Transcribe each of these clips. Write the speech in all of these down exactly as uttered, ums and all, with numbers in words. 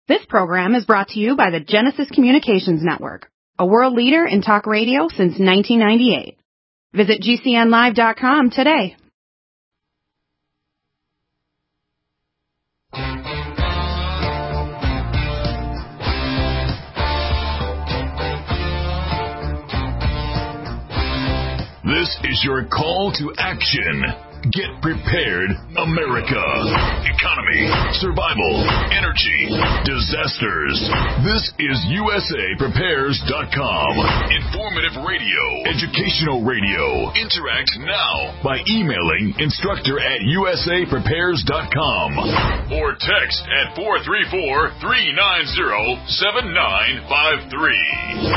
This program is brought to you by the Genesis Communications Network, a world leader in talk radio since nineteen ninety-eight. Visit G C N live dot com today. This is your call to action. Get prepared, America. Economy, survival, energy, disasters. This is U S A Prepares dot com. Informative radio, educational radio. Interact now by emailing instructor at U S A Prepares dot com or text at four three four, three nine zero, seven nine five three.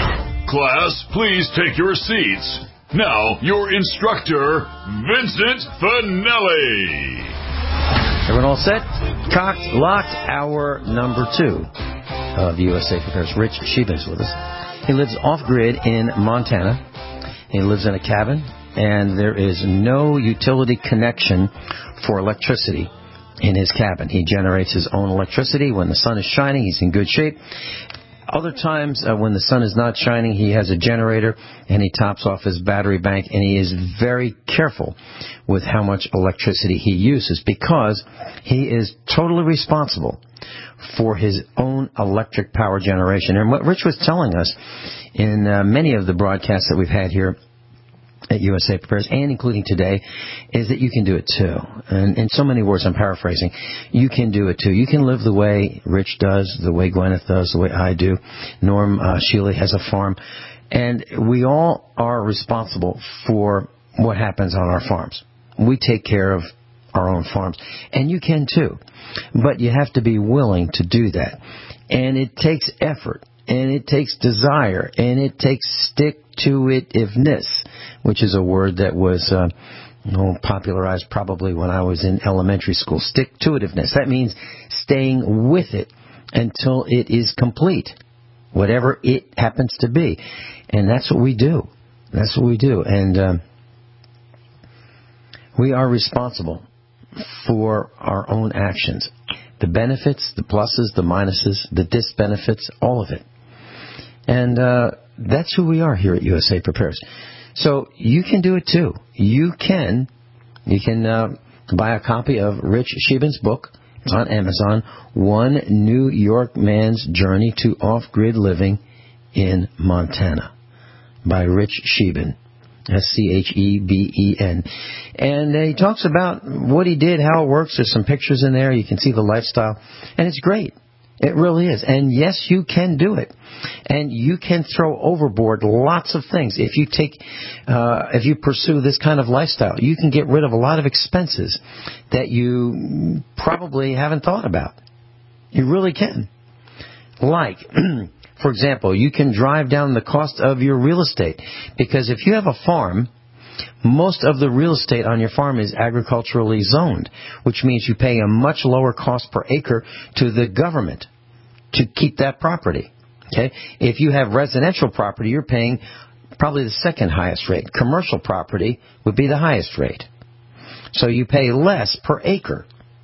Class, please take your seats. Now, your instructor, Vincent Finelli. Everyone all set? Cocked, locked, hour number two of U S A Prepares. Rich Sheban's with us. He lives off-grid in Montana. He lives in a cabin, and there is no utility connection for electricity in his cabin. He generates his own electricity. When the sun is shining, he's in good shape. Other times, uh, when the sun is not shining, he has a generator, and he tops off his battery bank, and he is very careful with how much electricity he uses because he is totally responsible for his own electric power generation. And what Rich was telling us in uh, many of the broadcasts that we've had here at U S A Prepares, and including today, is that you can do it too. And in so many words, I'm paraphrasing, you can do it too. You can live the way Rich does, the way Gwyneth does, the way I do. Norm uh, Shealy has a farm. And we all are responsible for what happens on our farms. We take care of our own farms. And you can too. But you have to be willing to do that. And it takes effort. And it takes desire. And it takes stick-to-it-iveness, which is a word that was uh, oh, popularized probably when I was in elementary school. Stick-to-itiveness. That means staying with it until it is complete, whatever it happens to be. And that's what we do. That's what we do. And uh, we are responsible for our own actions. The benefits, the pluses, the minuses, the disbenefits, all of it. And uh, that's who we are here at U S A Prepares. So you can do it too. You can, you can uh, buy a copy of Rich Sheban's book. It's on Amazon. One New York Man's Journey to Off-Grid Living in Montana by Rich Sheban. S C H E B E N. And uh, he talks about what he did, how it works. There's some pictures in there. You can see the lifestyle. And it's great. It really is. And yes, you can do it. And you can throw overboard lots of things. If you take, uh, if you pursue this kind of lifestyle, you can get rid of a lot of expenses that you probably haven't thought about. You really can. Like, for example, you can drive down the cost of your real estate. Because if you have a farm, most of the real estate on your farm is agriculturally zoned, which means you pay a much lower cost per acre to the government to keep that property. Okay? If you have residential property, you're paying probably the second highest rate. Commercial property would be the highest rate. So you pay less per acre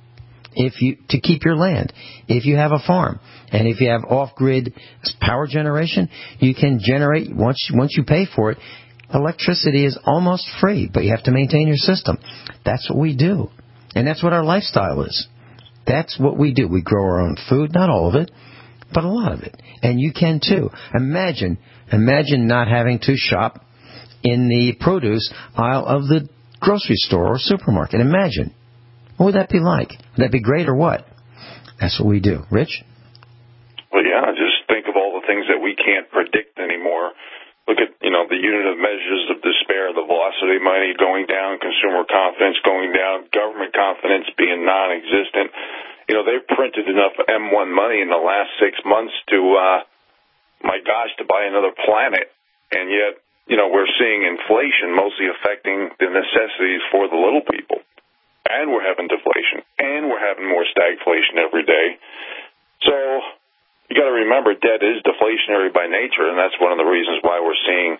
if you to keep your land. If you have a farm, and if you have off-grid power generation, you can generate, once once you pay for it, electricity is almost free, but you have to maintain your system. That's what we do. And that's what our lifestyle is. That's what we do. We grow our own food, not all of it, but a lot of it. And you can too. Imagine, imagine not having to shop in the produce aisle of the grocery store or supermarket. Imagine. What would that be like? Would that be great or what? That's what we do. Rich? Well, yeah, just think of all the things that we can't predict anymore. Look at, you know, the unit of measures of despair, the velocity of money going down, consumer confidence going down, government confidence being non-existent. You know, they've printed enough M one money in the last six months to, uh, my gosh, to buy another planet. And yet, you know, we're seeing inflation mostly affecting the necessities for the little people. And we're having deflation. And we're having more stagflation every day. So you got to remember, debt is deflationary by nature, and that's one of the reasons why we're seeing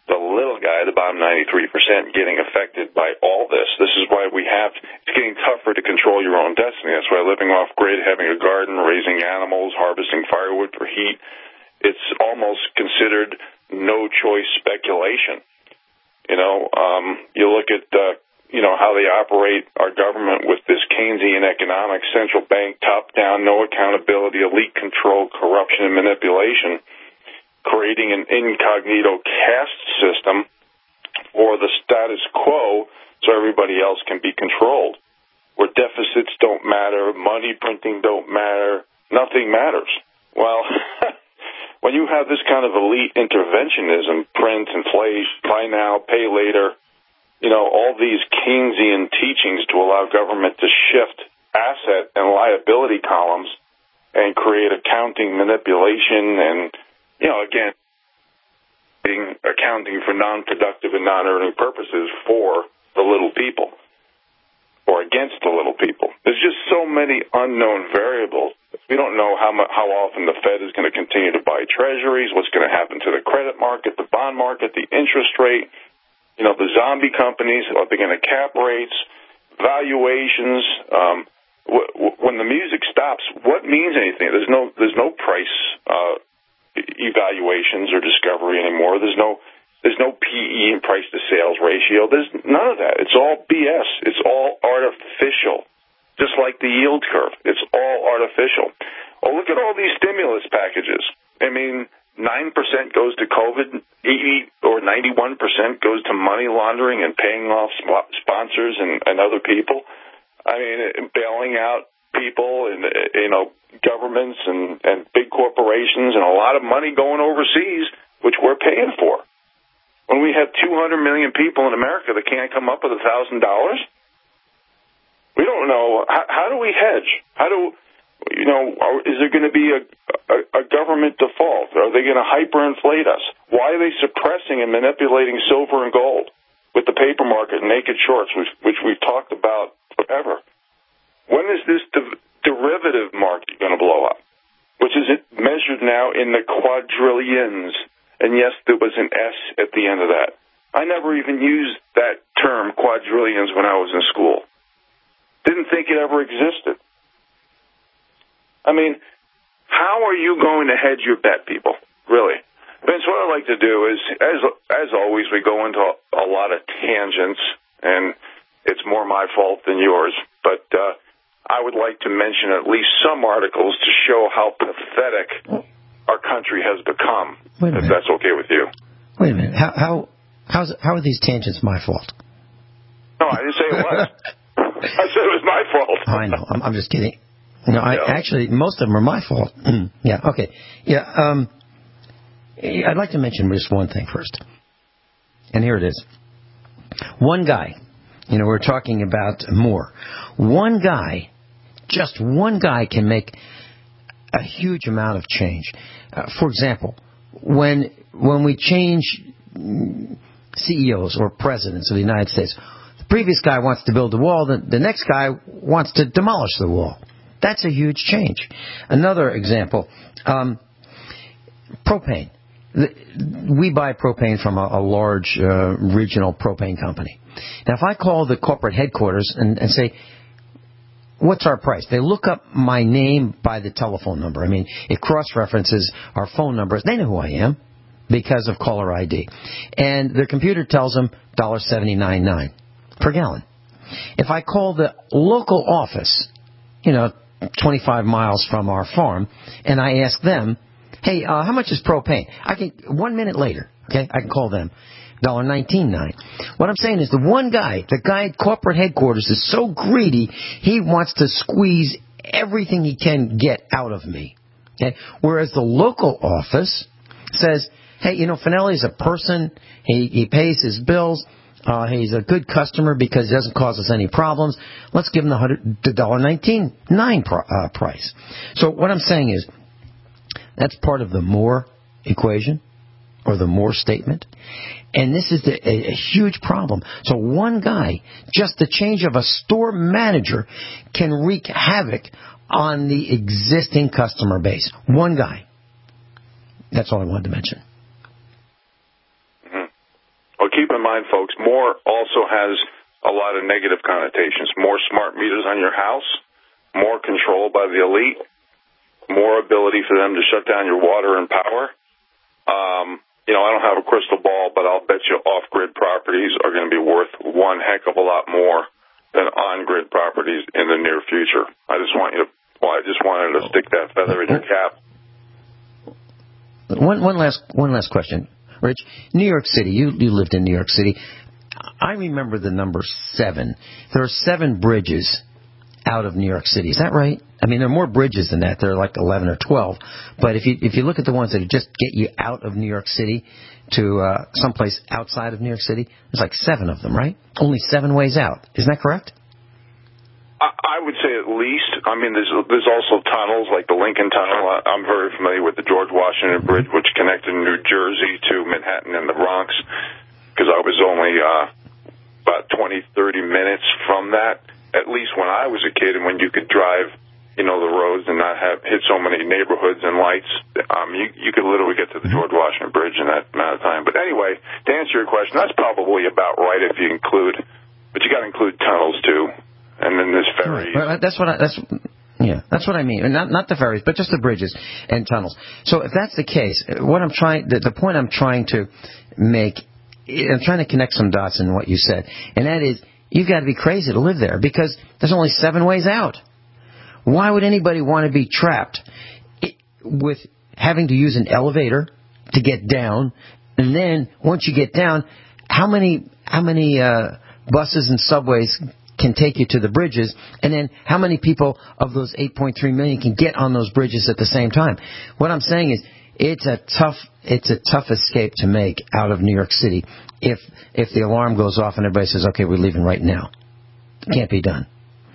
the little guy, the bottom ninety-three percent, getting affected by all this. This is why we have, it's getting tougher to control your own destiny. That's why living off grid, having a garden, raising animals, harvesting firewood for heat, it's almost considered no choice speculation. You know, um, you look at, uh, you know, how they operate our government with this Keynesian economics, central bank, top-down, no accountability, elite control, corruption, and manipulation, creating an incognito caste system for the status quo so everybody else can be controlled, where deficits don't matter, money printing don't matter, nothing matters. Well, when you have this kind of elite interventionism, print, inflate, buy now, pay later, you know, all these Keynesian teachings to allow government to shift asset and liability columns and create accounting manipulation and, you know, again, accounting for non-productive and non-earning purposes for the little people or against the little people. There's just so many unknown variables. We don't know how much, how often the Fed is going to continue to buy treasuries, what's going to happen to the credit market, the bond market, the interest rate, you know, the zombie companies, are they going to cap rates, valuations. Um, w- w- when the music stops, what means anything? There's no, there's no price uh evaluations or discovery anymore. There's no there's no P E and price to sales ratio. There's none of that. It's all B S. It's all artificial. Just like the yield curve. It's all artificial. Oh, look at all these stimulus packages. I mean, nine percent goes to COVID, eighty or ninety-one percent goes to money laundering and paying off sponsors and, and other people. I mean, bailing out people and, you know, governments and, and big corporations, and a lot of money going overseas, which we're paying for. When we have two hundred million people in America that can't come up with one thousand dollars, we don't know. How, how do we hedge? How do, you know, are, is there going to be a, a, a government default? Are they going to hyperinflate us? Why are they suppressing and manipulating silver and gold with the paper market and naked shorts, which, which we've talked about forever? When is this de- derivative market going to blow up, which is measured now in the quadrillions? And yes, there was an S at the end of that. I never even used that term, quadrillions, when I was in school. Didn't think it ever existed. I mean, how are you going to hedge your bet, people? Really? Vince, what I like to do is, as as always, we go into a, a lot of tangents, and it's more my fault than yours, but uh, I would like to mention at least some articles to show how pathetic our country has become, if that's okay with you. Wait a minute. How how how's, how are these tangents my fault? No, I didn't say it was. I said it was my fault. I know. I'm, I'm just kidding. No, I yeah. actually, most of them are my fault. yeah, okay. Yeah, um, I'd like to mention just one thing first. And here it is. One guy, you know, we're talking about more. One guy, just one guy can make a huge amount of change. Uh, for example, when when we change C E Os or presidents of the United States, the previous guy wants to build a wall, the, the next guy wants to demolish the wall. That's a huge change. Another example, um, propane. We buy propane from a, a large uh, regional propane company. Now, if I call the corporate headquarters and, and say, what's our price? They look up my name by the telephone number. I mean, it cross-references our phone numbers. They know who I am because of caller I D. And the computer tells them one dollar seventy-nine ninety-nine per gallon. If I call the local office, you know, twenty-five miles from our farm, and I ask them, hey, uh, how much is propane? I can, one minute later, okay, I can call them, one dollar nineteen ninety-nine. What I'm saying is the one guy, the guy at corporate headquarters is so greedy, he wants to squeeze everything he can get out of me. Okay? Whereas the local office says, hey, you know, Finelli is a person, he, he pays his bills, uh, he's a good customer because he doesn't cause us any problems. Let's give him the one dollar nineteen ninety-nine pr- uh, price. So what I'm saying is, that's part of the Moore equation, or the Moore statement. And this is the, a, a huge problem. So one guy, just the change of a store manager, can wreak havoc on the existing customer base. One guy. That's all I wanted to mention. Mm-hmm. keep in mind, folks, more also has a lot of negative connotations. More smart meters on your house, more control by the elite, more ability for them to shut down your water and power. Um, you know, I don't have a crystal ball, but I'll bet you off-grid properties are going to be worth one heck of a lot more than on-grid properties in the near future. I just want you to, well, I just wanted to stick that feather in your cap. One, one last, one last question, Rich. New York City. You, you lived in New York City. I remember the number seven. There are seven bridges out of New York City. Is that right? I mean, there are more bridges than that. There are like eleven or twelve. But if you if you look at the ones that just get you out of New York City to uh, someplace outside of New York City, there's like seven of them, right? Only seven ways out. Isn't that correct? I would say at least. I mean, there's there's also tunnels like the Lincoln Tunnel. I'm very familiar with the George Washington Bridge, which connected New Jersey to Manhattan and the Bronx, because I was only uh, about twenty, thirty minutes from that, at least when I was a kid, and when you could drive, you know, the roads and not have hit so many neighborhoods and lights. Um, you, you could literally get to the George Washington Bridge in that amount of time. But anyway, to answer your question, that's probably about right if you include, but you got to include tunnels too, and then there's ferries. Right. That's what I, that's yeah, that's what I mean. And not not the ferries, but just the bridges and tunnels. So if that's the case, what I'm trying, the, the point I'm trying to make, I'm trying to connect some dots in what you said, and that is, you've got to be crazy to live there because there's only seven ways out. Why would anybody want to be trapped with having to use an elevator to get down, and then once you get down, how many how many uh, buses and subways can take you to the bridges, and then how many people of those eight point three million can get on those bridges at the same time? What I'm saying is, it's a tough it's a tough escape to make out of New York City if if the alarm goes off and everybody says, okay, we're leaving right now. It can't be done.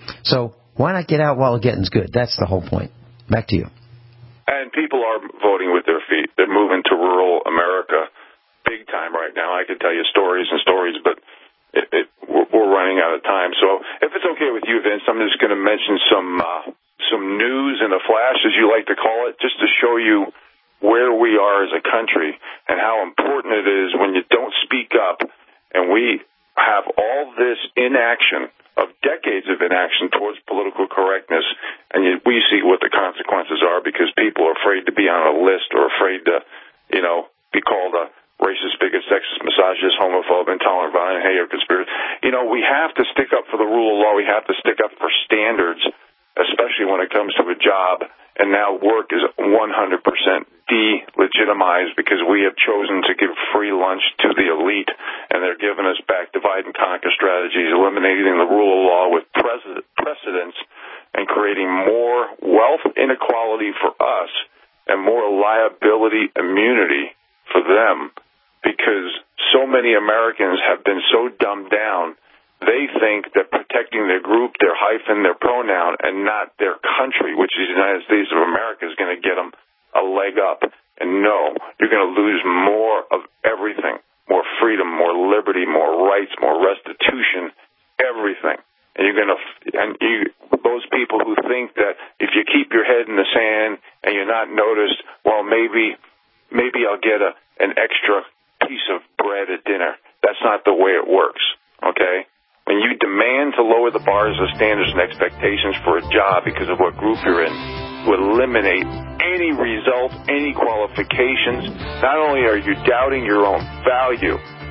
So why not get out while the getting's good? That's the whole point. Back to you. And people are voting with their feet. They're moving to rural America big time right now. I could tell you stories and stories, but it, it, we're, we're running out of time. So if it's okay with you, Vince, I'm just going to mention some uh, some news in a flash, as you like to call it, just to show you where we are as a country and how important it is when you don't speak up, and we have all this inaction of decades of inaction towards political correctness, and you, we see what the consequences are because people are afraid to be on a list or afraid to, you know, be called a racist, bigot, sexist, misogynist, homophobe, intolerant, violent, hater, conspiracy. You know, we have to stick up for the rule of law. We have to stick up for standards, especially when it comes to a job. And now work is one hundred percent delegitimized because we have chosen to give free lunch to the elite, and they're giving us back divide and conquer strategies, eliminating the rule of law with precedents, and creating more wealth inequality for us and more liability immunity for them because so many Americans have been so dumbed down. They think that protecting their group, their hyphen, their pronoun, and not their country, which is the United States of America, is going to get them a leg up. And no, you're going to lose more of everything, more freedom, more liberty, more rights, more restitution, everything. And you're going to, and you, those people who think that if you keep your head in the sand and you're not noticed, well, maybe, maybe I'll get a, an extra piece of bread at dinner. That's not the way it works, okay? When you demand to lower the bars of standards and expectations for a job because of what group you're in, to eliminate any result, any qualifications, not only are you doubting your own value,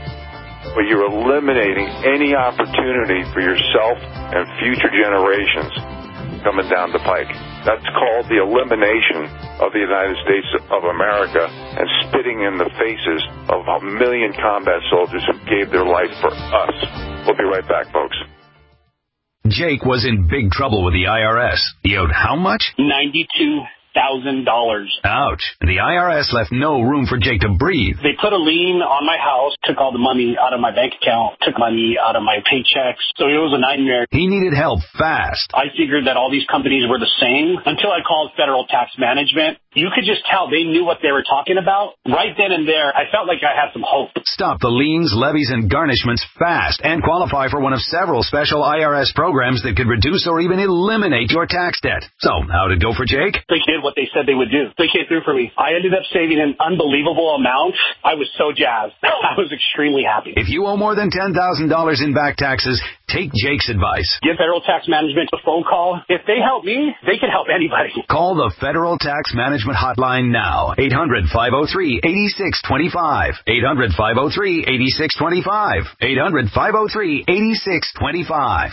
but you're eliminating any opportunity for yourself and future generations coming down the pike. That's called the elimination of the United States of America and spitting in the faces of a million combat soldiers who gave their life for us. We'll be right back, folks. Jake was in big trouble with the I R S. He owed how much? ninety-two thousand dollars. Ouch. The I R S left no room for Jake to breathe. They put a lien on my house, took all the money out of my bank account, took money out of my paychecks. So it was a nightmare. He needed help fast. I figured that all these companies were the same until I called Federal Tax Management. you could just tell they knew what they were talking about. Right then and there, I felt like I had some hope. Stop the liens, levies, and garnishments fast and qualify for one of several special I R S programs that could reduce or even eliminate your tax debt. So, how'd it go for Jake? They did what they said they would do. They came through for me. I ended up saving an unbelievable amount. I was so jazzed. I was extremely happy. If you owe more than ten thousand dollars in back taxes, take Jake's advice. Give Federal Tax Management a phone call. If they help me, they can help anybody. Call the Federal Tax Management Hotline now. eight hundred, five oh three, eight six two five. eight hundred, five oh three, eight six two five. eight hundred, five oh three, eight six two five.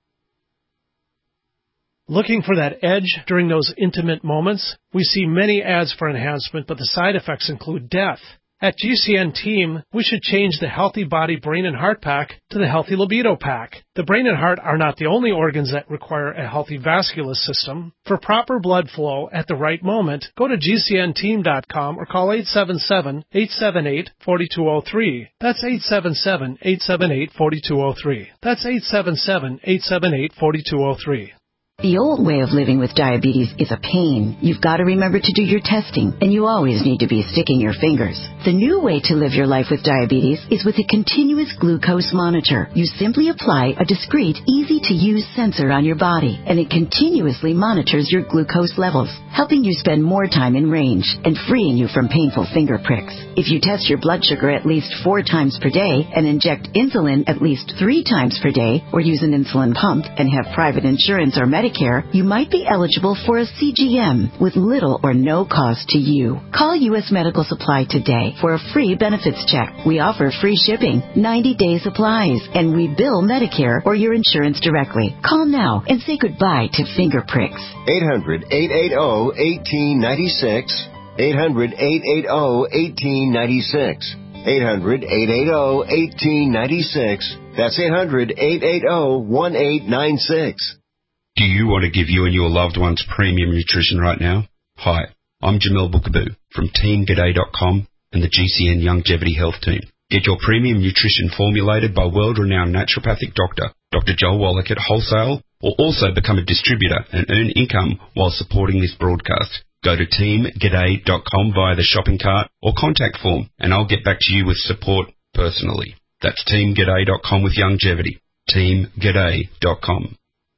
Looking for that edge during those intimate moments? We see many ads for enhancement, but the side effects include death. At G C N Team, we should change the Healthy Body, Brain, and Heart Pack to the Healthy Libido Pack. The brain and heart are not the only organs that require a healthy vascular system. For proper blood flow at the right moment, go to G C N team dot com or call eight seven seven, eight seven eight, four two zero three. That's eight seven seven, eight seven eight, four two zero three. That's eight seven seven, eight seven eight, four two zero three. The old way of living with diabetes is a pain. You've got to remember to do your testing, and you always need to be sticking your fingers. The new way to live your life with diabetes is with a continuous glucose monitor. You simply apply a discreet, easy-to-use sensor on your body, and it continuously monitors your glucose levels, helping you spend more time in range and freeing you from painful finger pricks. If you test your blood sugar at least four times per day and inject insulin at least three times per day, or use an insulin pump and have private insurance or Medicare, you might be eligible for a C G M with little or no cost to you. Call U S Medical Supply today for a free benefits check. We offer free shipping, ninety-day supplies, and we bill Medicare or your insurance directly. Call now and say goodbye to finger pricks. eight hundred, eight eight zero, one eight nine six. eight hundred, eight eight zero, one eight nine six. eight hundred, eight eight zero, one eight nine six. That's eight hundred, eight eight zero, one eight nine six. Do you want to give you and your loved ones premium nutrition right now? Hi, I'm Jamil Bookaboo from Team G'day dot com and the G C N Longevity Health Team. Get your premium nutrition formulated by world-renowned naturopathic doctor, Doctor Joel Wallach at wholesale, or also become a distributor and earn income while supporting this broadcast. Go to Team G'day dot com via the shopping cart or contact form, and I'll get back to you with support personally. That's Team G'day dot com with longevity. Team G'day dot com.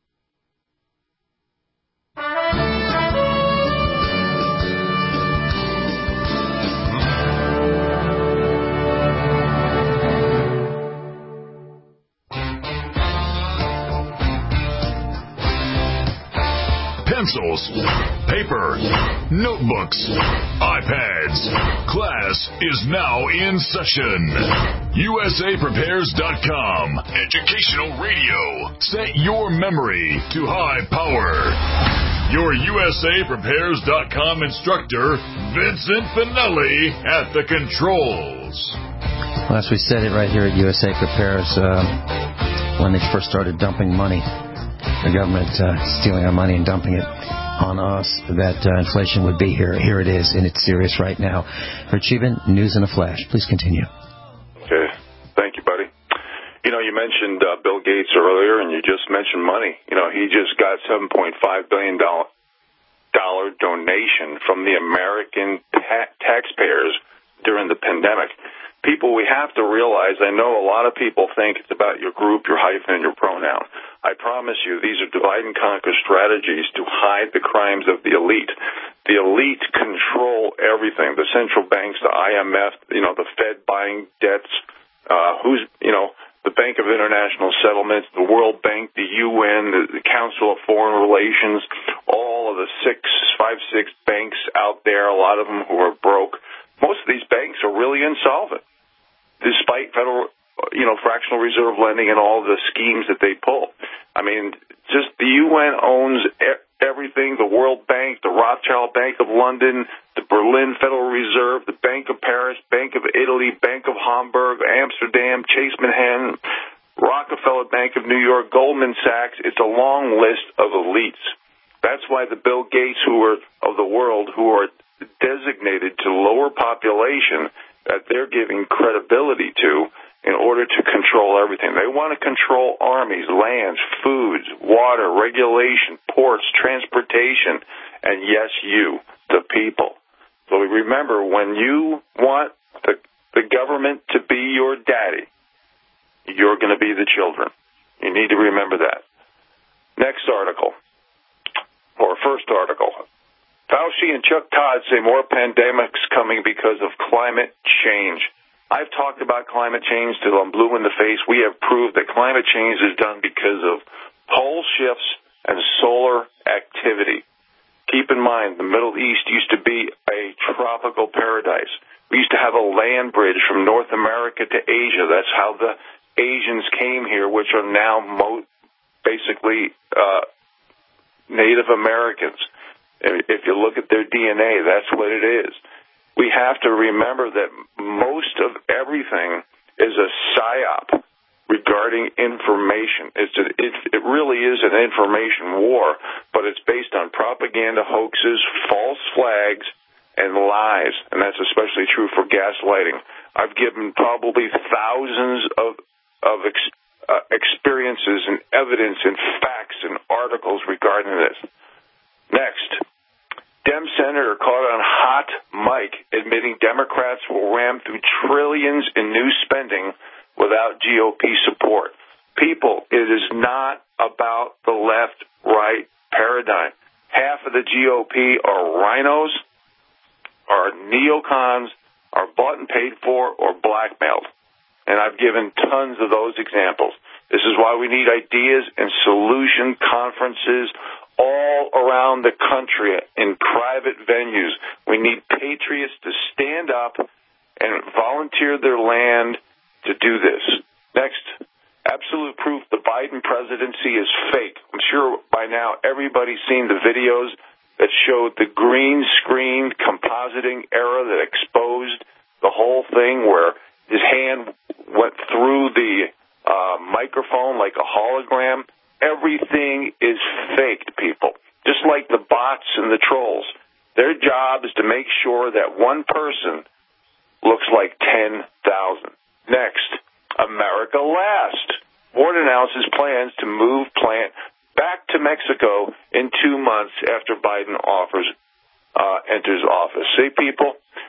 Pencils, paper, notebooks, iPads. Class is now in session. U S A Prepares dot com. Educational radio. Set your memory to high power. Your U S A Prepares dot com instructor, Vincent Finelli, at the controls. Well, as we said it right here at U S A Prepares, uh, when they first started dumping money, the government uh, stealing our money and dumping it on us, that uh, inflation would be here. Here it is, and it's serious right now. Rich Eben, News in a Flash. Please continue. Okay. Thank you, buddy. You know, you mentioned uh, Bill Gates earlier, and you just mentioned money. You know, he just got seven point five billion dollars dollar donation from the American ta- taxpayers during the pandemic. People, we have to realize, I know a lot of people think it's about your group, your hyphen, and your pronoun. I promise you, these are divide and conquer strategies to hide the crimes of the elite. The elite control everything. The central banks, the I M F, you know, the Fed buying debts, uh, who's, you know, the Bank of International Settlements, the World Bank, the U N, the, the Council of Foreign Relations, all of the six, five, six banks out there, a lot of them who are broke. Most of these banks are really insolvent, despite federal, you know, fractional reserve lending and all the schemes that they pull. I mean, just the U N owns everything, the World Bank, the Rothschild Bank of London, the Berlin Federal Reserve, the Bank of Paris, Bank of Italy, Bank of Hamburg, Amsterdam, Chase Manhattan, Rockefeller Bank of New York, Goldman Sachs. It's a long list of elites. That's why the Bill Gates who are of the world, who are designated to lower population, that they're giving credibility to in order to control everything. They want to control armies, lands, foods, water, regulation, ports, transportation, and yes, you, the people. remember, when you want the, the government to be your daddy, you're going to be the children. You need to remember that. Next article, or first article. Fauci and Chuck Todd say more pandemics coming because of climate change. I've talked about climate change till I'm blue in the face. We have proved that climate change is done because of pole shifts and solar activity. Keep in mind, the Middle East used to be a tropical paradise. We used to have a land bridge from North America to Asia. That's how the Asians came here, which are now mo- basically uh, Native Americans. If you look at their D N A, that's what it is. We have to remember that most of everything is a psyop regarding information. It's a, it, it really is an information war, but it's based on propaganda hoaxes, false flags, and lies, and that's especially true for gaslighting. I've given probably thousands of of ex, uh, experiences and evidence and facts and articles regarding this. Next, Dem senator caught on hot mic admitting Democrats will ram through trillions in new spending without G O P support. People, it is not about the left-right paradigm. Half of the G O P are rhinos, are neocons, are bought and paid for, or blackmailed. And I've given tons of those examples. This is why we need ideas and solution conferences all around the country in private venues. We need patriots to stand up and volunteer their land to do this. Next, absolute proof the Biden presidency is fake. I'm sure by now everybody's seen the videos that showed the green screen compositing era that exposed the whole thing, where his hand went through the uh, microphone like a hologram. Everything is faked, people. Just like the bots and the trolls. Their job is to make sure that one person looks like ten thousand. Next, America Last. Ford announces plans to move plant back to Mexico in two months after Biden offers uh, enters office. See, people,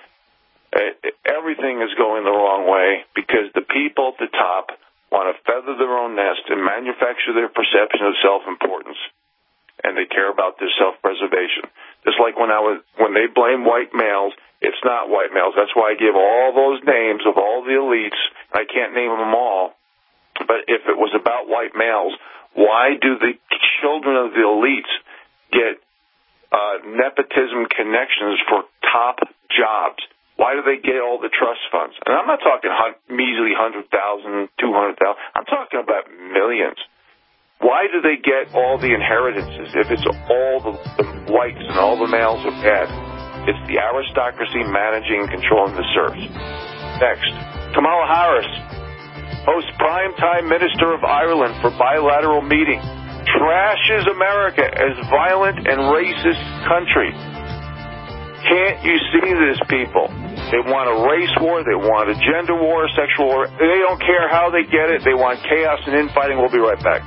everything is going the wrong way because the people at the top want to feather their own nest and manufacture their perception of self-importance, and they care about their self-preservation. Just like when I was, when they blame white males, it's not white males. That's why I give all those names of all the elites. I can't name them all, but if it was about white males, why do the children of the elites get uh, nepotism connections for top jobs? Why do they get all the trust funds? And I'm not talking measly one hundred thousand, two hundred thousand. I'm talking about millions. Why do they get all the inheritances if it's all the, the whites and all the males are bad? It's the aristocracy managing and controlling the serfs. Next, Kamala Harris hosts primetime Minister of Ireland for bilateral meeting. Trashes America as violent and racist country. Can't you see this, people? They want a race war, they want a gender war, a sexual war. They don't care how they get it. They want chaos and infighting. We'll be right back.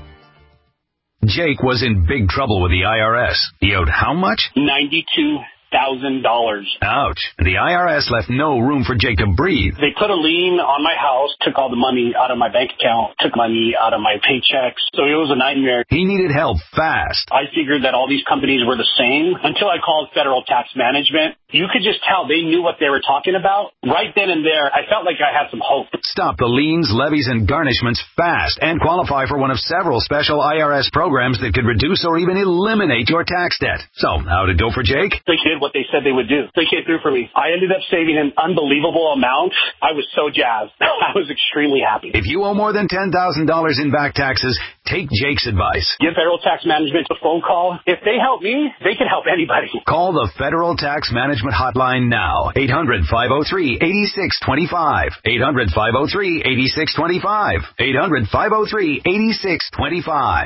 Jake was in big trouble with the I R S. He owed how much? ninety-two thousand dollars. Ouch. The I R S left no room for Jake to breathe. They put a lien on my house, took all the money out of my bank account, took money out of my paychecks. So it was a nightmare. He needed help fast. I figured that all these companies were the same until I called Federal Tax Management. You could just tell they knew what they were talking about. Right then and there, I felt like I had some hope. Stop the liens, levies, and garnishments fast and qualify for one of several special I R S programs that could reduce or even eliminate your tax debt. So, how'd it go for Jake? They did what they said they would do. They came through for me. I ended up saving an unbelievable amount. I was so jazzed. I was extremely happy. If you owe more than ten thousand dollars in back taxes, take Jake's advice. Give Federal Tax Management a phone call. If they help me, they can help anybody. Call the Federal Tax Management Hotline now. eight hundred, five oh three, eight six two five. eight hundred, five oh three, eight six two five. eight hundred, five oh three, eight six two five.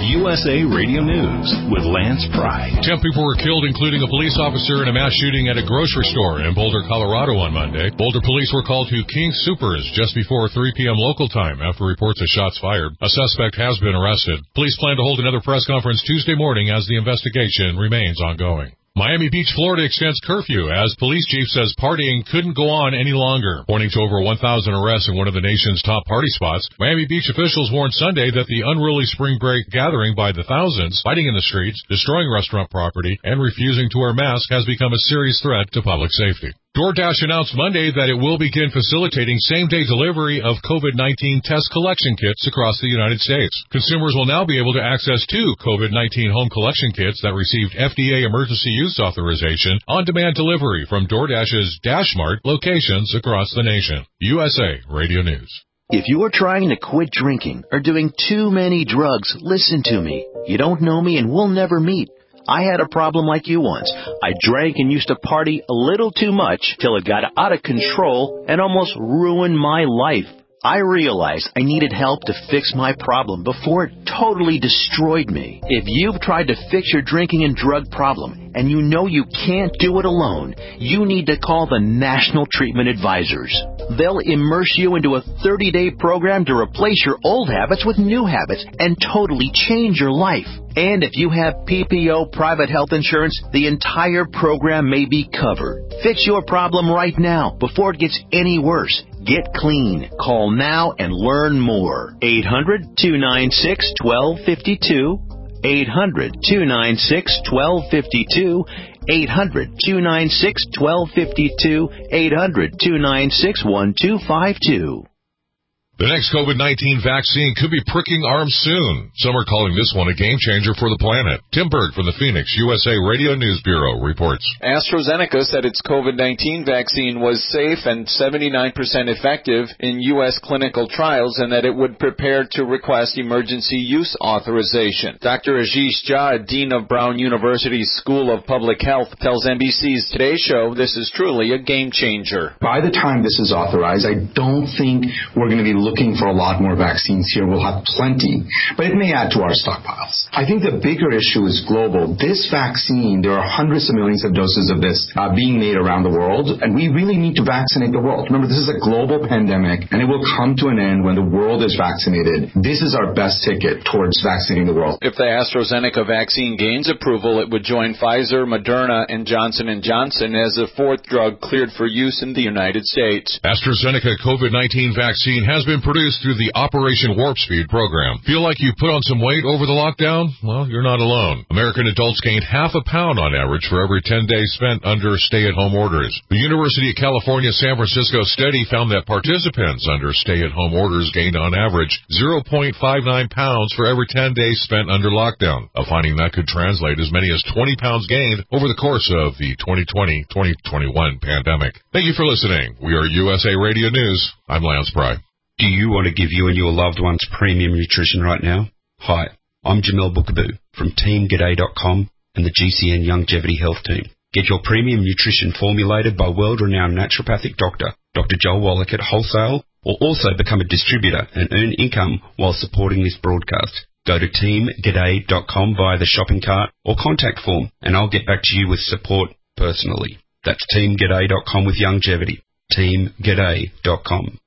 U S A Radio News with Lance Pry. Ten people were killed, including a police officer in a mass shooting at a grocery store in Boulder, Colorado on Monday. Boulder police were called to King Soopers just before three p.m. local time after reports of shots fired. A suspect has been arrested. Police plan to hold another press conference Tuesday morning as the investigation remains ongoing. Miami Beach, Florida extends curfew as police chief says partying couldn't go on any longer. Pointing to over one thousand arrests in one of the nation's top party spots, Miami Beach officials warned Sunday that the unruly spring break gathering by the thousands, fighting in the streets, destroying restaurant property, and refusing to wear masks has become a serious threat to public safety. DoorDash announced Monday that it will begin facilitating same-day delivery of COVID nineteen test collection kits across the United States. Consumers will now be able to access two COVID nineteen home collection kits that received F D A emergency use authorization on-demand delivery from DoorDash's DashMart locations across the nation. U S A Radio News. If you are trying to quit drinking or doing too many drugs, listen to me. You don't know me and we'll never meet. I had a problem like you once. I drank and used to party a little too much till it got out of control and almost ruined my life. I realized I needed help to fix my problem before it totally destroyed me. If you've tried to fix your drinking and drug problem and you know you can't do it alone, you need to call the National Treatment Advisors. They'll immerse you into a thirty-day program to replace your old habits with new habits and totally change your life. And if you have P P O private health insurance, the entire program may be covered. Fix your problem right now before it gets any worse. Get clean. Call now and learn more. eight hundred, two nine six, one two five two. eight hundred, two nine six, one two five two. eight hundred, two nine six, one two five two. eight hundred, two nine six, one two five two. The next COVID nineteen vaccine could be pricking arms soon. Some are calling this one a game changer for the planet. Tim Berg from the Phoenix U S A Radio News Bureau reports. AstraZeneca said its COVID nineteen vaccine was safe and seventy-nine percent effective in U S clinical trials and that it would prepare to request emergency use authorization. Doctor Ashish Jha, Dean of Brown University's School of Public Health, tells N B C's Today Show this is truly a game changer. By the time this is authorized, I don't think we're going to be looking for a lot more vaccines here. We'll have plenty, but it may add to our stockpiles. I think the bigger issue is global. This vaccine, there are hundreds of millions of doses of this uh, being made around the world, and we really need to vaccinate the world. Remember, this is a global pandemic, and it will come to an end when the world is vaccinated. This is our best ticket towards vaccinating the world. If the AstraZeneca vaccine gains approval, it would join Pfizer, Moderna, and Johnson and Johnson as the fourth drug cleared for use in the United States. AstraZeneca COVID nineteen vaccine has been produced through the Operation Warp Speed program. Feel like you put on some weight over the lockdown? Well, you're not alone. American adults gained half a pound on average for every ten days spent under stay-at-home orders. The University of California San Francisco study found that participants under stay-at-home orders gained on average zero point five nine pounds for every ten days spent under lockdown, a finding that could translate as many as twenty pounds gained over the course of the twenty twenty to twenty twenty-one pandemic. Thank you for listening. We are U S A Radio News. I'm Lance Pry. Do you want to give you and your loved ones premium nutrition right now? Hi, I'm Jamel Bookaboo from Team G'day dot com and the G C N Longevity Health Team. Get your premium nutrition formulated by world-renowned naturopathic doctor, Doctor Joel Wallach at wholesale, or also become a distributor and earn income while supporting this broadcast. Go to Team G'day dot com via the shopping cart or contact form, and I'll get back to you with support personally. That's Team G'day dot com with longevity. Team G'day dot com.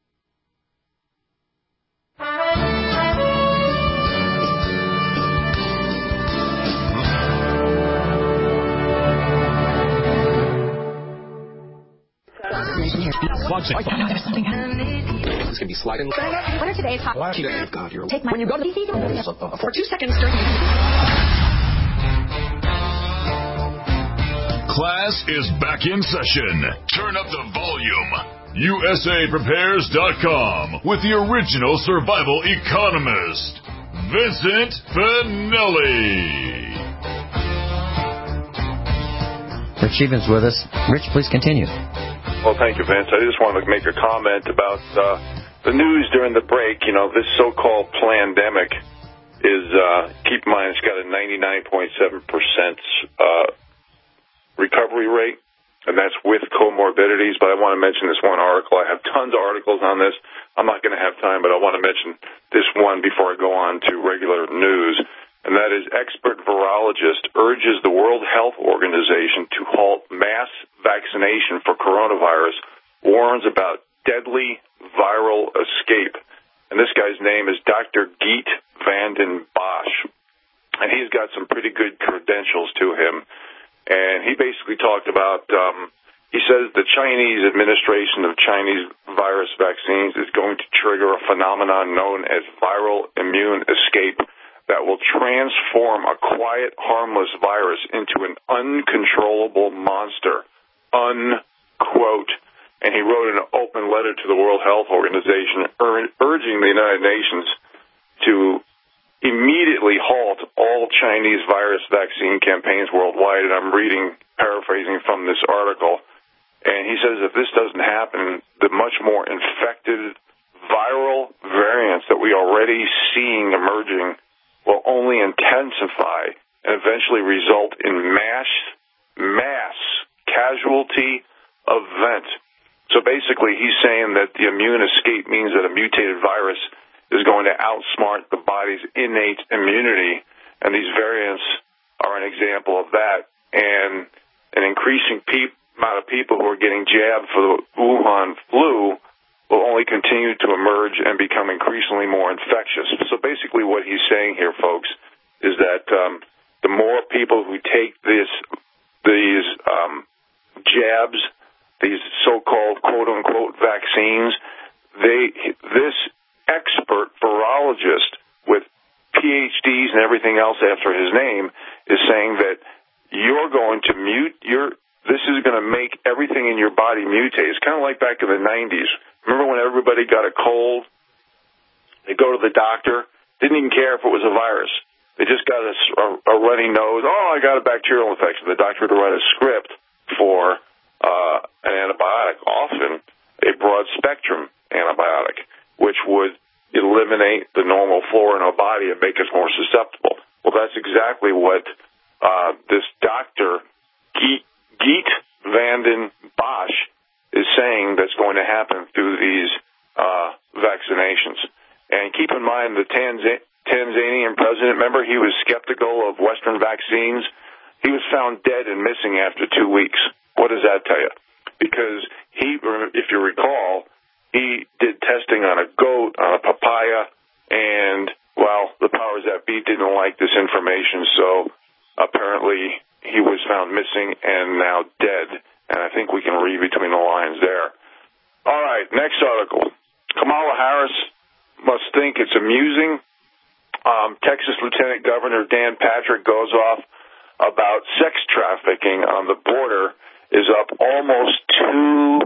It's going to be sliding. What are today's hot? God, you're Take my when you go to the for two seconds during Class is back in session. Turn up the volume. U S A Prepares dot com with the original survival economist, Vincent Finelli. Rich Evans with us. Rich, please continue. Well, thank you, Vince. I just wanted to make a comment about uh, the news during the break. You know, this so-called plandemic is, uh, keep in mind, it's got a ninety-nine point seven percent uh, recovery rate. and that's with comorbidities. But I want to mention this one article. I have tons of articles on this. I'm not going to have time, but I want to mention this one before I go on to regular news, and that is expert virologist urges the World Health Organization to halt mass vaccination for coronavirus, warns about deadly viral escape. And this guy's name is Doctor Geert Vanden Bossche, and he's got some pretty good credentials to him. And he basically talked about, um, he says the Chinese administration of Chinese virus vaccines is going to trigger a phenomenon known as viral immune escape that will transform a quiet, harmless virus into an uncontrollable monster, unquote. And he wrote an open letter to the World Health Organization ur- urging the United Nations to immediately halt all Chinese virus vaccine campaigns worldwide. And I'm reading, paraphrasing from this article. And he says if this doesn't happen, the much more infected viral variants that we are already seeing emerging will only intensify and eventually result in mass, mass casualty event. So basically, he's saying that the immune escape means that a mutated virus is going to outsmart the body's innate immunity, and these variants are an example of that. And an increasing pe- amount of people who are getting jabbed for the Wuhan flu will only continue to emerge and become increasingly more infectious. So basically what he's saying here, folks, is that um, the more people who take this, these um, jabs, these so-called quote-unquote vaccines, they, this expert virologist with P H Ds and everything else after his name is saying that you're going to mute your, this is going to make everything in your body mutate. It's kind of like back in the nineties. Remember when everybody got a cold? They go to the doctor, didn't even care if it was a virus. They just got a, a, a runny nose. Oh, I got a bacterial infection. The doctor would write a script for Uh, an antibiotic, often a broad-spectrum antibiotic, which would eliminate the normal flora in our body and make us more susceptible. Well, that's exactly what uh, this doctor, Geert Vanden Bossche, is saying that's going to happen through these uh, vaccinations. And keep in mind the Tanz- Tanzanian president, remember, he was skeptical of Western vaccines. He was found dead and missing after two weeks. What does that tell you? Because he, if you recall, he did testing on a goat, on a papaya, and, well, the powers that be didn't like this information, so apparently he was found missing and now dead. And I think we can read between the lines there. All right, next article. Kamala Harris must think it's amusing. Um, Texas Lieutenant Governor Dan Patrick goes off about sex trafficking on the border is up almost two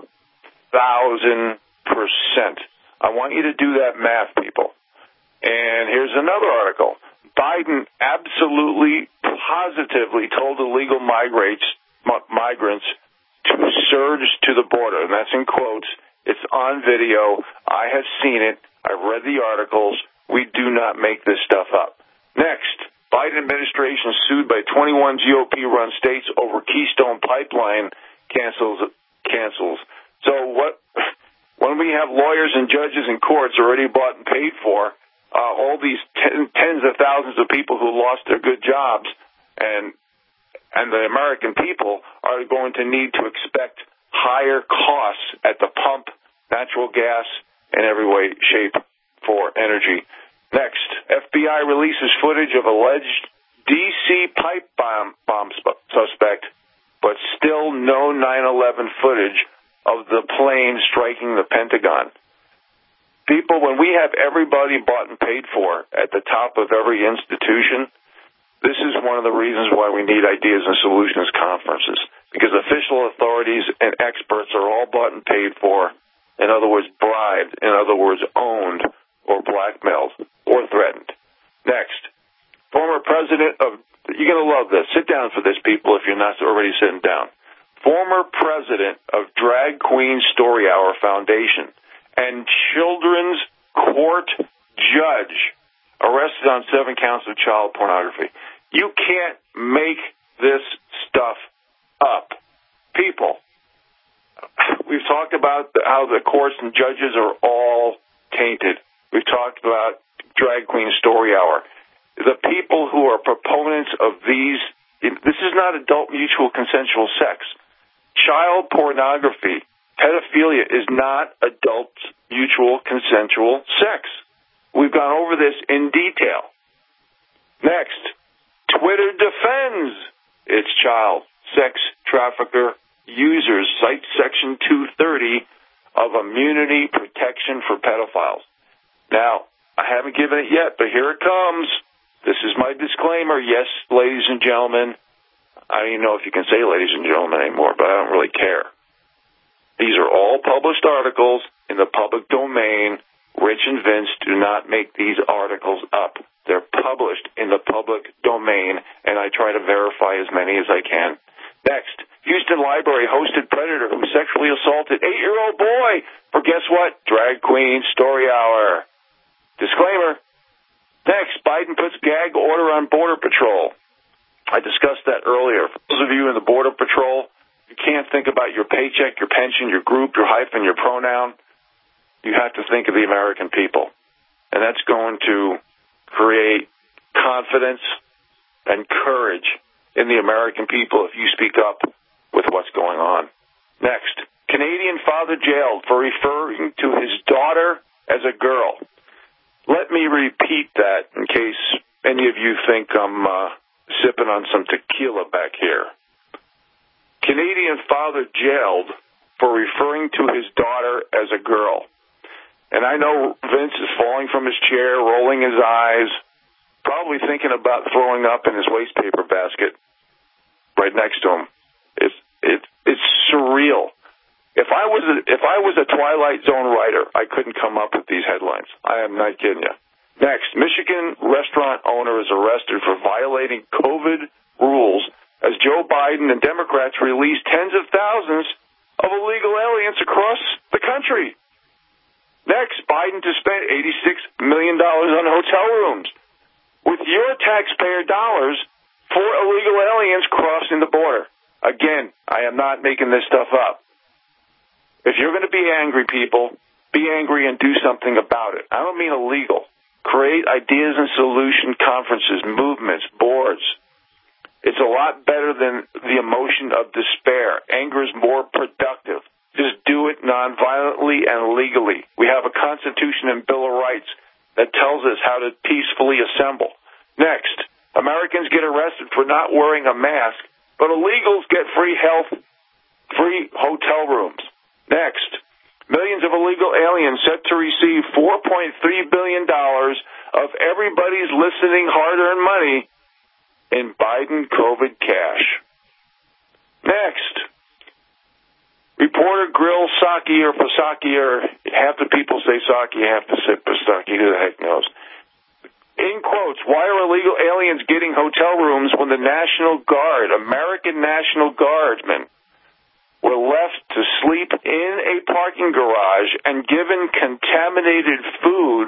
thousand percent. I want you to do that math, people. And here's another article. Biden absolutely, positively told illegal migrants, migrants to surge to the border. And that's in quotes. It's on video. I have seen it. I've read the articles. We do not make this stuff up. Next. Biden administration sued by twenty-one G O P-run states over Keystone Pipeline cancels. cancels. So what? When we have lawyers and judges and courts already bought and paid for, uh, all these ten, tens of thousands of people who lost their good jobs, and and the American people are going to need to expect higher costs at the pump, natural gas, and every way, shape for energy. Next, F B I releases footage of alleged D C pipe bomb, bomb suspect, but still no nine eleven footage of the plane striking the Pentagon. People, when we have everybody bought and paid for at the top of every institution, this is one of the reasons why we need Ideas and Solutions conferences, because official authorities and experts are all bought and paid for, in other words, bribed, in other words, owned or blackmailed or threatened. Next, former president of, you're going to love this. Sit down for this, people, if you're not already sitting down. Former president of Drag Queen Story Hour Foundation and children's court judge arrested on seven counts of child pornography. You can't make this stuff up. People, We've talked about how the courts and judges are all tainted. We've talked about Drag Queen Story Hour. The people who are proponents of these, this is not adult mutual consensual sex. Child pornography, pedophilia is not adult mutual consensual sex. We've gone over this in detail. Next, Twitter defends its child sex trafficker users, cite Section two thirty of Immunity Protection for Pedophiles. Now, I haven't given it yet, but here it comes. This is my disclaimer. Yes, ladies and gentlemen, I don't even know if you can say ladies and gentlemen anymore, but I don't really care. These are all published articles in the public domain. Rich and Vince do not make these articles up. They're published in the public domain, and I try to verify as many as I can. Next, Houston Library hosted predator who sexually assaulted eight-year-old boy for, guess what, Drag Queen Story Hour. Disclaimer. Next, Biden puts gag order on Border Patrol. I discussed that earlier. For those of you in the Border Patrol, you can't think about your paycheck, your pension, your group, your hyphen, your pronoun. You have to think of the American people. And that's going to create confidence and courage in the American people if you speak up with what's going on. Next, Canadian father jailed for referring to his daughter as a girl. Let me repeat that in case any of you think I'm uh, sipping on some tequila back here. Canadian father jailed for referring to his daughter as a girl. And I know Vince is falling from his chair, rolling his eyes, probably thinking about throwing up in his waste paper basket right next to him. It's it, it's surreal. If I was a, if I was a Twilight Zone writer, I couldn't come up with these headlines. I am not kidding you. Next, Michigan restaurant owner is arrested for violating COVID rules as Joe Biden and Democrats release tens of thousands of illegal aliens across the country. Next, Biden to spend eighty-six million dollars on hotel rooms with your taxpayer dollars for illegal aliens crossing the border. Again, I am not making this stuff up. If you're going to be angry, people, be angry and do something about it. I don't mean illegal. Create ideas and solution conferences, movements, boards. It's a lot better than the emotion of despair. Anger is more productive. Just do it nonviolently and legally. We have a Constitution and Bill of Rights that tells us how to peacefully assemble. Next, Americans get arrested for not wearing a mask, but illegals get free health, free hotel rooms. Next, millions of illegal aliens set to receive four point three billion dollars of everybody's listening hard-earned money in Biden COVID cash. Next, reporter grills Psaki or Psaki, or half the people say Psaki, half the say Psaki, who the heck knows. In quotes, why are illegal aliens getting hotel rooms when the National Guard, American National Guardsmen, were left to sleep in a parking garage and given contaminated food,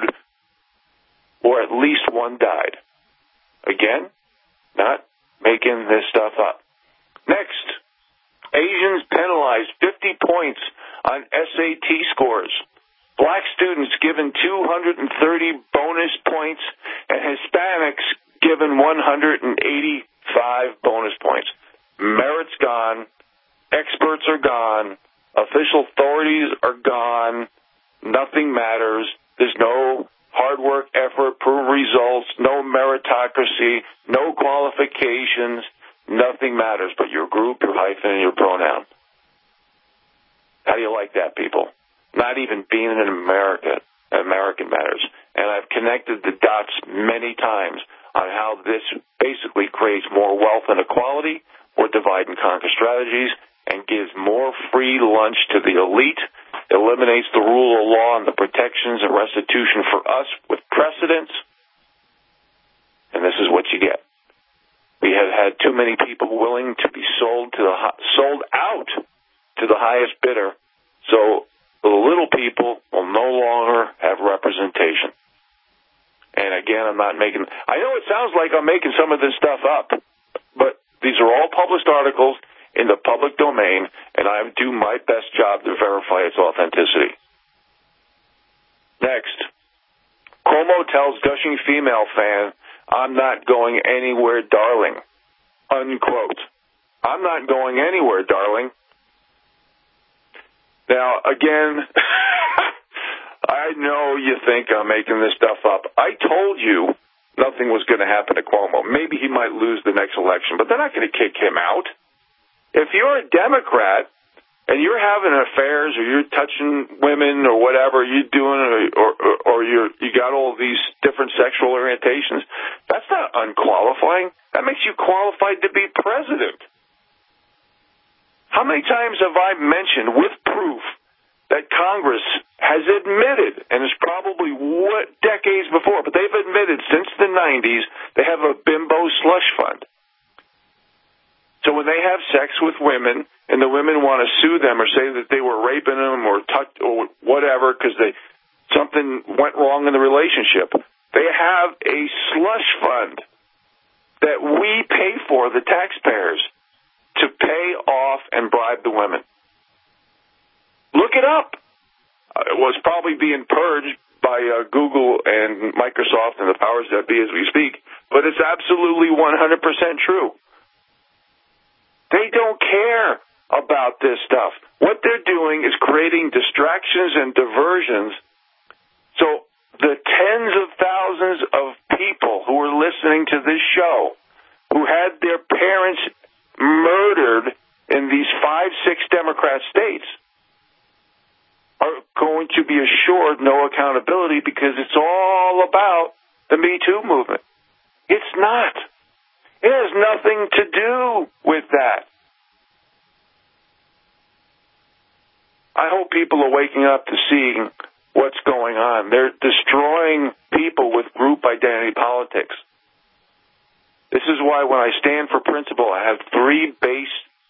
or at least one died? Again, not making this stuff up. Next, Asians penalized fifty points on S A T scores. Black students given two hundred thirty bonus points, and Hispanics given one hundred eighty-five bonus points. Merit's gone. Experts are gone. Official authorities are gone. Nothing matters. There's no hard work, effort, prove results, no meritocracy, no qualifications. Nothing matters but your group, your hyphen, and your pronoun. How do you like that, people? Not even being in America, American matters. And I've connected the dots many times on how this basically creates more wealth inequality, more divide and conquer strategies, and gives more free lunch to the elite, eliminates the rule of law and the protections and restitution for us with precedents, and this is what you get. We have had too many people willing to be sold to the sold out to the highest bidder, so the little people will no longer have representation. And again, I'm not making... I know it sounds like I'm making some of this stuff up, but these are all published articles, in the public domain, and I do my best job to verify its authenticity. Next, Cuomo tells gushing female fan, "I'm not going anywhere, darling." Unquote. I'm not going anywhere, darling. Now, again, I know you think I'm making this stuff up. I told you nothing was going to happen to Cuomo. Maybe he might lose the next election, but they're not going to kick him out. If you're a Democrat and you're having affairs or you're touching women or whatever you're doing, or or, or you're, you got all these different sexual orientations, that's not unqualifying. That makes you qualified to be president. How many times have I mentioned with proof that Congress has admitted, and it's probably what decades before, but they've admitted since the nineties they have a bimbo slush fund. So when they have sex with women and the women want to sue them or say that they were raping them or touch or whatever because they something went wrong in the relationship, they have a slush fund that we pay for, the taxpayers, to pay off and bribe the women. Look it up. It was probably being purged by uh, Google and Microsoft and the powers that be as we speak, but it's absolutely one hundred percent true. They don't care about this stuff. What they're doing is creating distractions and diversions. So the tens of thousands of people who are listening to this show, who had their parents murdered in these five, six Democrat states, are going to be assured no accountability because it's all about the Me Too movement. It's not. It has nothing to do with that. I hope people are waking up to seeing what's going on. They're destroying people with group identity politics. This is why when I stand for principle, I have three base,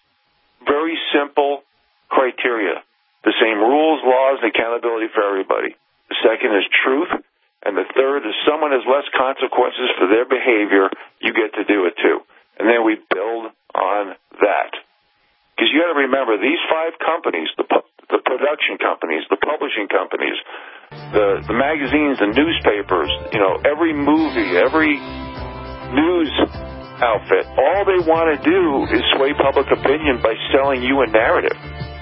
very simple criteria. The same rules, laws, and accountability for everybody. The second is truth. And the third is someone has less consequences for their behavior, you get to do it too. And then we build on that. Because you got to remember, these five companies, the, the production companies, the publishing companies, the, the magazines, the newspapers, you know, every movie, every news outfit, all they want to do is sway public opinion by selling you a narrative.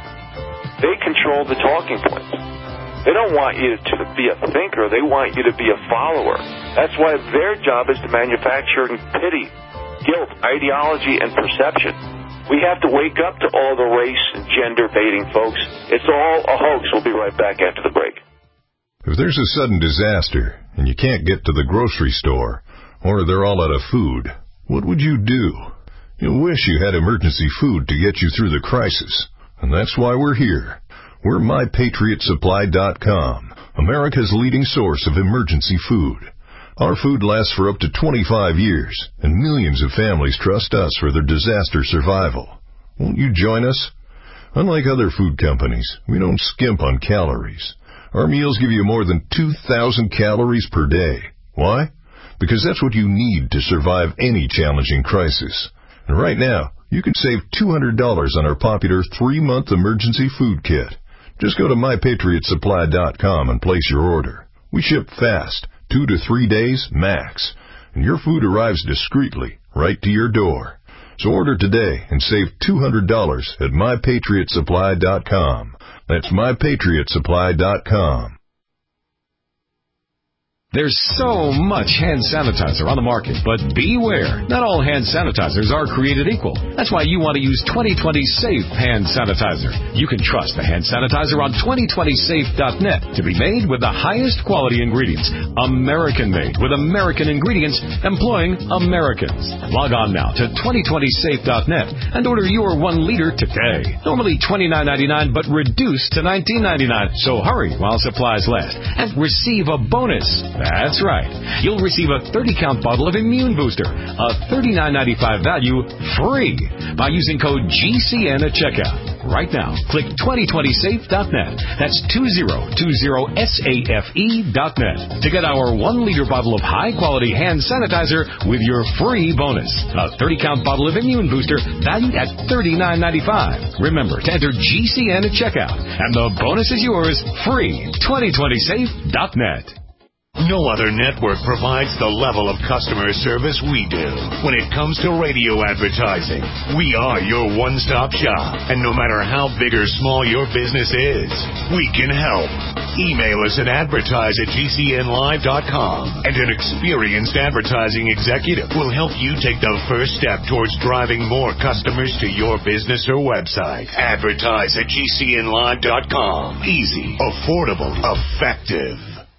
They control the talking points. They don't want you to be a thinker. They want you to be a follower. That's why their job is to manufacture pity, guilt, ideology, and perception. We have to wake up to all the race and gender baiting, folks. It's all a hoax. We'll be right back after the break. If there's a sudden disaster and you can't get to the grocery store, or they're all out of food, what would you do? You wish you had emergency food to get you through the crisis. And that's why we're here. We're My Patriot Supply dot com, America's leading source of emergency food. Our food lasts for up to twenty-five years, and millions of families trust us for their disaster survival. Won't you join us? Unlike other food companies, we don't skimp on calories. Our meals give you more than two thousand calories per day. Why? Because that's what you need to survive any challenging crisis. And right now, you can save two hundred dollars on our popular three-month emergency food kit. Just go to My Patriot Supply dot com and place your order. We ship fast, two to three days max, and your food arrives discreetly right to your door. So order today and save two hundred dollars at My Patriot Supply dot com. That's My Patriot Supply dot com. There's so much hand sanitizer on the market, but beware. Not all hand sanitizers are created equal. That's why you want to use twenty twenty Safe Hand Sanitizer. You can trust the hand sanitizer on twenty twenty safe dot net to be made with the highest quality ingredients. American-made with American ingredients employing Americans. Log on now to twenty twenty safe dot net and order your one liter today. Normally twenty-nine ninety-nine, but reduced to nineteen ninety-nine. So hurry while supplies last and receive a bonus. That's right. You'll receive a thirty count bottle of Immune Booster, a thirty-nine ninety-five value, free by using code G C N at checkout. right now. Click twenty twenty safe dot net. That's two zero two zero safe dot net to get our one liter bottle of high-quality hand sanitizer with your free bonus. A thirty count bottle of Immune Booster valued at thirty-nine ninety-five. Remember to enter G C N at checkout, and the bonus is yours free. twenty twenty safe dot net. No other network provides the level of customer service we do. When it comes to radio advertising, we are your one-stop shop. And no matter how big or small your business is, we can help. Email us at advertise at G C N live dot com, and an experienced advertising executive will help you take the first step towards driving more customers to your business or website. Advertise at G C N live dot com. Easy, affordable, effective.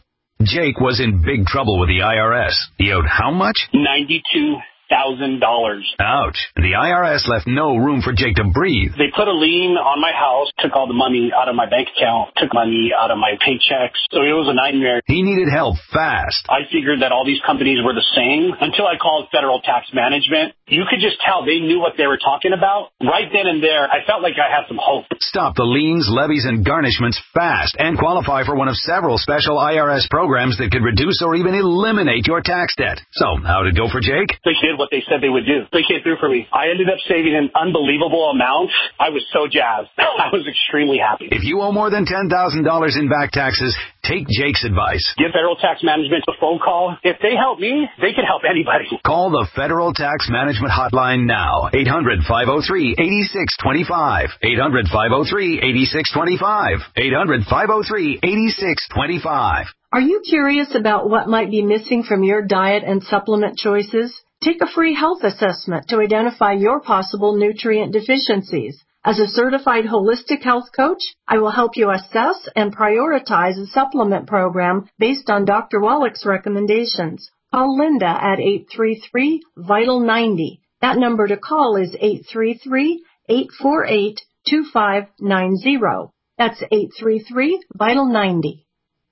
Jake was in big trouble with the I R S. He owed how much? ninety-two thousand dollars. Ouch. The I R S left no room for Jake to breathe. They put a lien on my house, took all the money out of my bank account, took money out of my paychecks. So it was a nightmare. He needed help fast. I figured that all these companies were the same until I called Federal Tax Management. You could just tell they knew what they were talking about. Right then and there, I felt like I had some hope. Stop the liens, levies, and garnishments fast and qualify for one of several special I R S programs that could reduce or even eliminate your tax debt. So, how'd it go for Jake? They did what they said they would do. They came through for me. I ended up saving an unbelievable amount. I was so jazzed. I was extremely happy. If you owe more than ten thousand dollars in back taxes, take Jake's advice. Give Federal Tax Management a phone call. If they help me, they can help anybody. Call the Federal Tax Management Hotline now. eight hundred, five oh three, eight six two five. eight hundred, five oh three, eight six two five. eight hundred, five oh three, eight six two five. Are you curious about what might be missing from your diet and supplement choices? Take a free health assessment to identify your possible nutrient deficiencies. As a certified holistic health coach, I will help you assess and prioritize a supplement program based on Doctor Wallach's recommendations. Call Linda at eight three three, vital ninety. That number to call is eight three three, eight four eight, two five nine zero. That's eight three three, vital ninety.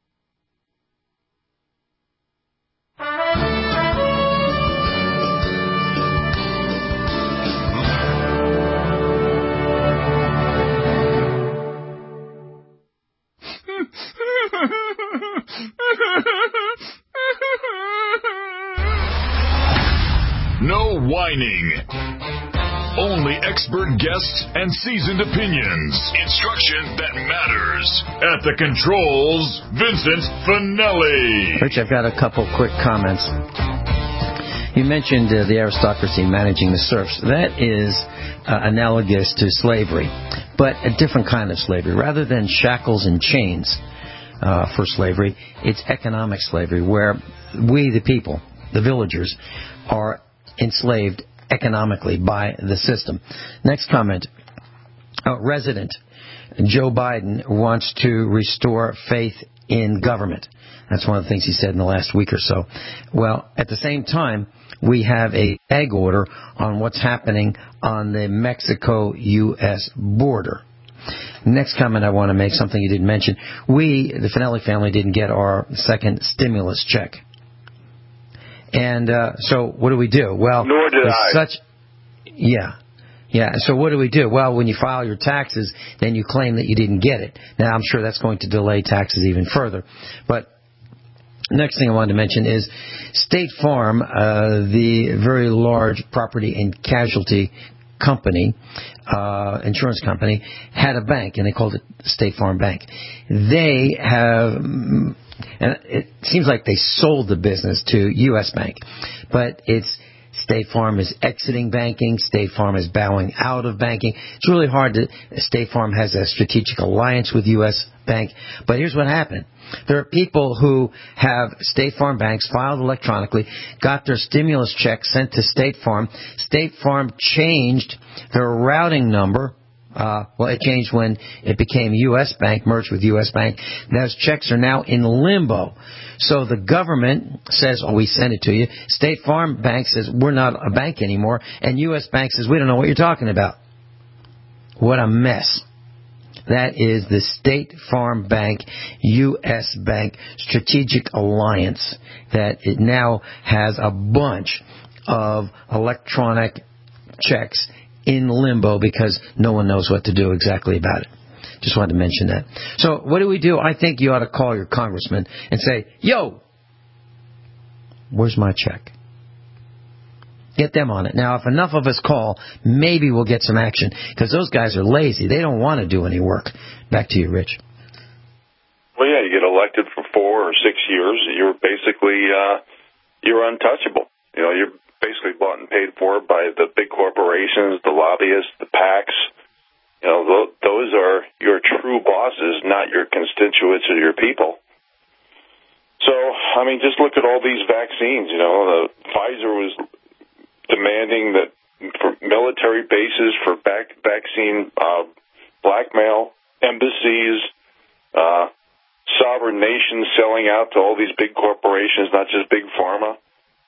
No whining. Only expert guests and seasoned opinions. Instruction that matters. At the controls, Vincent Finelli. Rich, I've got a couple quick comments. You mentioned uh, the aristocracy managing the serfs. That is uh, analogous to slavery, but a different kind of slavery. Rather than shackles and chains uh, for slavery, it's economic slavery, where we, the people, the villagers, are enslaved economically by the system. Next comment. Uh, resident Joe Biden wants to restore faith in government. That's one of the things he said in the last week or so. Well, at the same time, we have a gag order on what's happening on the Mexico-U S border. Next comment I want to make, something you didn't mention. We, the Finelli family, didn't get our second stimulus check. And uh, so what do we do? Well, Nor did I. Such, yeah. Yeah, so what do we do? Well, when you file your taxes, then you claim that you didn't get it. Now, I'm sure that's going to delay taxes even further. But next thing I wanted to mention is State Farm, uh, the very large property and casualty company, uh, insurance company, had a bank, and they called it State Farm Bank. They have, and it seems like they sold the business to U S Bank, but it's State Farm is exiting banking. State Farm is bowing out of banking. It's really hard to, State Farm has a strategic alliance with U S Bank. But here's what happened. There are people who have State Farm banks filed electronically, got their stimulus check sent to State Farm. State Farm changed their routing number. Uh, well, it changed when it became U S Bank, merged with U S Bank. Those checks are now in limbo. So the government says, oh, we sent it to you. State Farm Bank says, we're not a bank anymore. And U S Bank says, we don't know what you're talking about. What a mess. That is the State Farm Bank, U S Bank strategic alliance that it now has a bunch of electronic checks in limbo because no one knows what to do exactly about it. Just wanted to mention that. So what do we do? I think you ought to call your congressman and say, yo, where's my check? Get them on it. Now, if enough of us call, maybe we'll get some action, because those guys are lazy. They don't want to do any work. Back to you, Rich. Well, yeah, you get elected for four or six years, you're basically, uh, you're untouchable. You know, you're basically bought and paid for by the big corporations, the lobbyists, the PACs. You know, th- those are your true bosses, not your constituents or your people. So, I mean, just look at all these vaccines. You know, the Pfizer was demanding that for military bases for back, vaccine uh, blackmail, embassies, uh, sovereign nations selling out to all these big corporations, not just big pharma.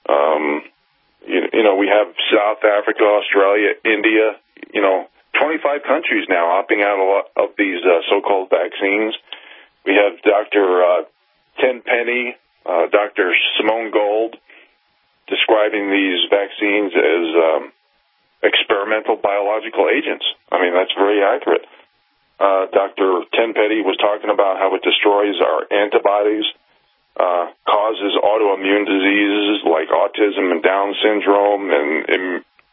Um, you, you know, we have South Africa, Australia, India, you know, twenty-five countries now opting out a lot of these uh, so-called vaccines. We have Doctor Uh, Tenpenny, uh, Doctor Simone Gold, describing these vaccines as um, experimental biological agents. I mean, that's very accurate. Uh, Doctor Tenpenny was talking about how it destroys our antibodies, uh, causes autoimmune diseases like autism and Down syndrome and, and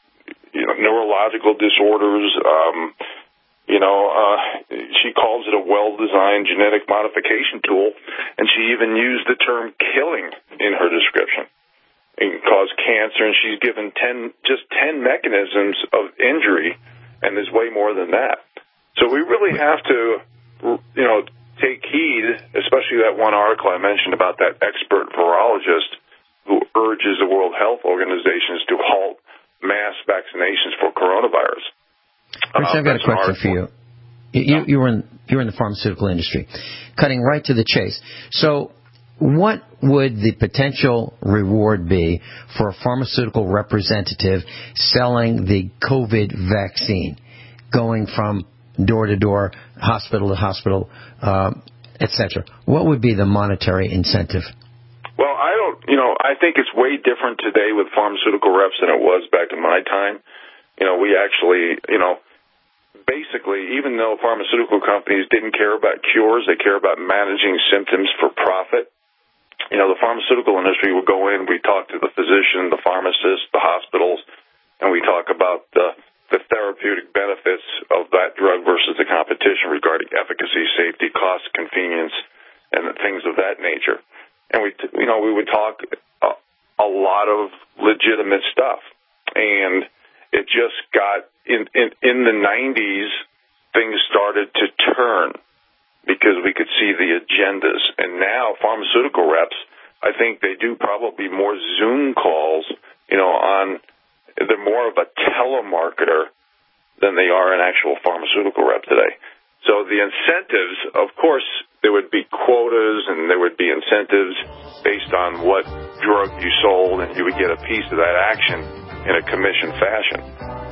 you know, neurological disorders. Um, you know, uh, she calls it a well-designed genetic modification tool, and she even used the term killing in her description. It can cause cancer, and she's given ten, just ten mechanisms of injury, and there's way more than that. So we really have to, you know, take heed, especially that one article I mentioned about that expert virologist who urges the World Health Organizations to halt mass vaccinations for coronavirus. Rich, I've got a question for you. You, you were in you were in the pharmaceutical industry, cutting right to the chase. So, what would the potential reward be for a pharmaceutical representative selling the COVID vaccine, going from door to door, hospital to hospital, uh, et cetera? What would be the monetary incentive? Well, I don't, you know, I think it's way different today with pharmaceutical reps than it was back in my time. You know, we actually, you know, basically, even though pharmaceutical companies didn't care about cures, they care about managing symptoms for profit. You know, the pharmaceutical industry would go in, we talk to the physician, the pharmacist, the hospitals, and we talk about the, the therapeutic benefits of that drug versus the competition regarding efficacy, safety, cost, convenience, and things of that nature. And we, you know, we would talk a, a lot of legitimate stuff. And it just got, in, in, in the nineties, things started to turn because we could see the agendas. And now pharmaceutical reps, I think they do probably more Zoom calls, you know, on, they're more of a telemarketer than they are an actual pharmaceutical rep today. So the incentives, of course, there would be quotas and there would be incentives based on what drug you sold, and you would get a piece of that action in a commission fashion.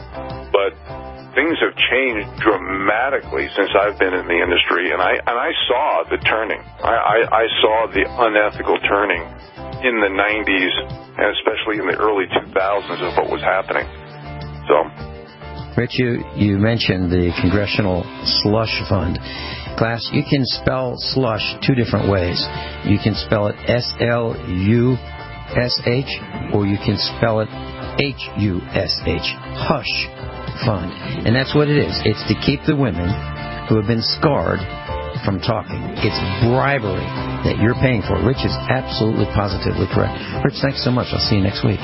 But things have changed dramatically since I've been in the industry, and I and I saw the turning. I, I, I saw the unethical turning in the nineties, and especially in the early two thousands of what was happening. So, Rich, you, you mentioned the Congressional Slush Fund. Class, you can spell slush two different ways. You can spell it S L U S H, or you can spell it H U S H, Hush Fund. And that's what it is. It's to keep the women who have been scarred from talking. It's bribery that you're paying for. Rich is absolutely positively correct. Rich, thanks so much. I'll see you next week.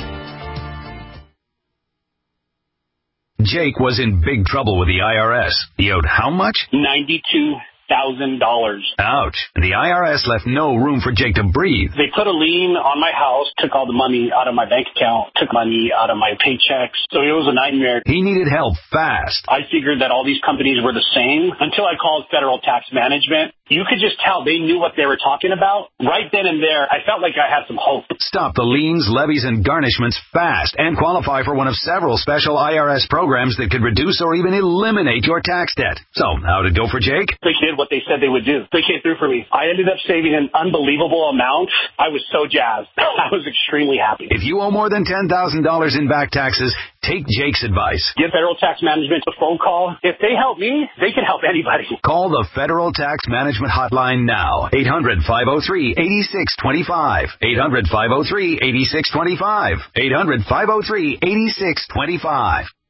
Jake was in big trouble with the I R S. He owed how much? ninety-two thousand dollars. Ouch. The I R S left no room for Jake to breathe. They put a lien on my house, took all the money out of my bank account, took money out of my paychecks. So it was a nightmare. He needed help fast. I figured that all these companies were the same until I called Federal Tax Management. You could just tell they knew what they were talking about. Right then and there, I felt like I had some hope. Stop the liens, levies, and garnishments fast and qualify for one of several special I R S programs that could reduce or even eliminate your tax debt. So, how'd it go for Jake? The kid what they said they would do. They came through for me. I ended up saving an unbelievable amount. I was so jazzed. I was extremely happy. If you owe more than ten thousand dollars in back taxes, take Jake's advice. Give Federal Tax Management a phone call. If they help me, they can help anybody. Call the Federal Tax Management Hotline now. eight hundred, five oh three, eight six two five. eight hundred, five oh three, eight six two five. eight hundred, five oh three, eight six two five.